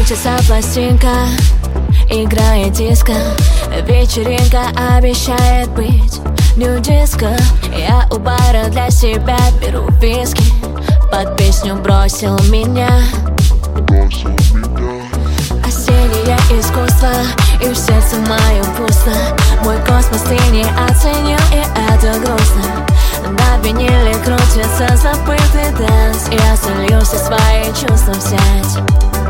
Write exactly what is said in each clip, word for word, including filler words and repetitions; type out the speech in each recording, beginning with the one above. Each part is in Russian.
Крутится пластинка, играет диско. Вечеринка обещает быть нью-диско. Я у бара для себя беру виски. Под песню бросил меня. Осеннее искусство, и в сердце моем пусто. Мой космос ты не оценил, и это грустно. На виниле крутится забытый дэнс. Я солью все свои чувства взять.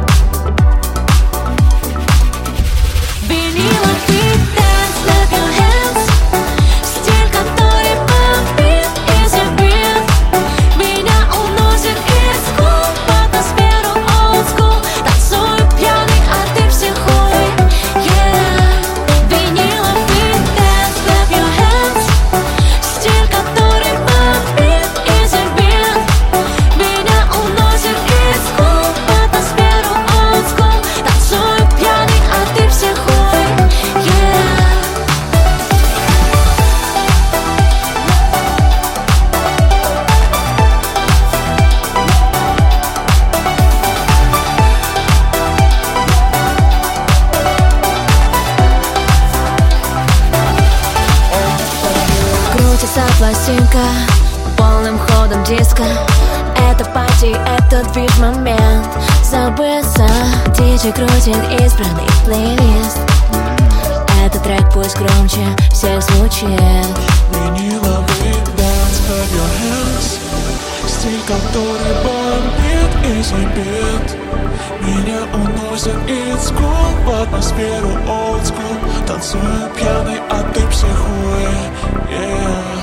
Пластинка полным ходом диско. Это пати, это движ, момент забыться. Диджей крутит избранный плейлист. Этот трек пусть громче всех звучит. Виниловый dance, clap your hands. Стиль, который бомбит и забит. Меня уносит из school в атмосферу old school. Танцую пьяный, а ты психуй, yeah.